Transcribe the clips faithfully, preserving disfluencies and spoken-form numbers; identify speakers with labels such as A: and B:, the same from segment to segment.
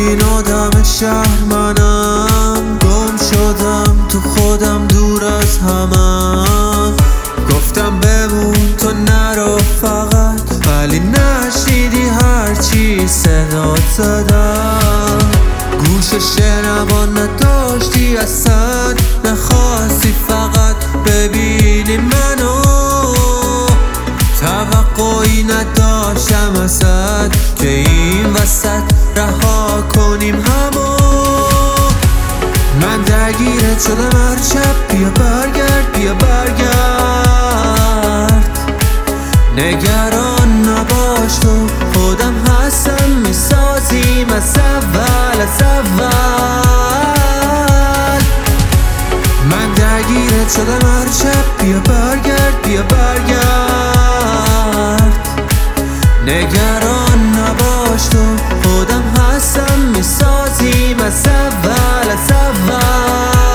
A: این آدم شهر منم، گم شدم تو خودم دور از همم. گفتم بمون تو نرو فقط، ولی نشنیدی هرچی صدات زدم. گوش شنوان نداشتی اصلا، نخواستی فقط ببینی منو. توقعی نداشتم ازت که این وسط رها کنیم همو. من درگیرت شدم هر شب، بیا برگرد بیا برگرد. نگران نباش تو خودم هستم، میسازیم از اول از اول. من درگیرت شدم هر شب، بیا برگرد بیا برگرد. نگران نباش تو خودم هستم، میسازیم از اول از اول.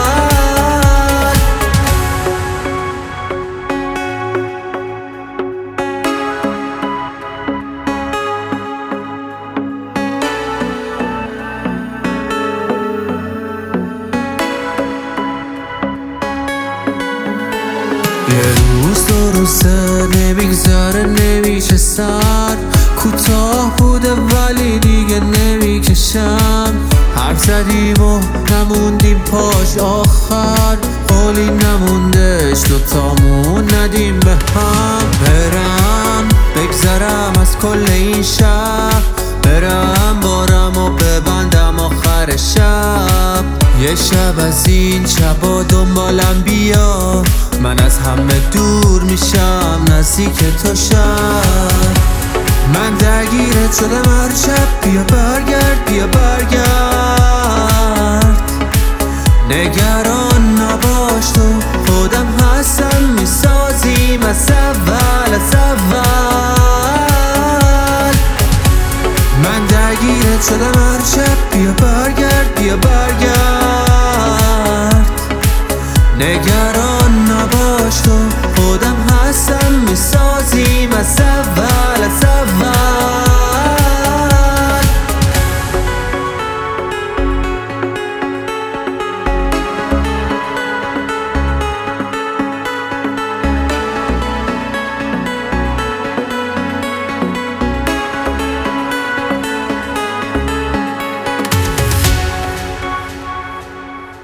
A: یه روز دو روزه نمیگذره نمیشه سر، کوتاه بوده ولی دیگه نمیکشم. حرف زدیم و نموندیم پاش آخر، قولی نموندش دوتامون ندیم به هم. برم بگذرم از کل این شهر، برم بارم و ببندم آخر شب. یه شب از این شبا دنبالم بیا، من از همه دور میشم نزدیک تو شب. من درگیرت شدم هر شب، بیا برگرد بیا برگرد. نگران نباش تو خودم هستم، میسازیم از اول از اول.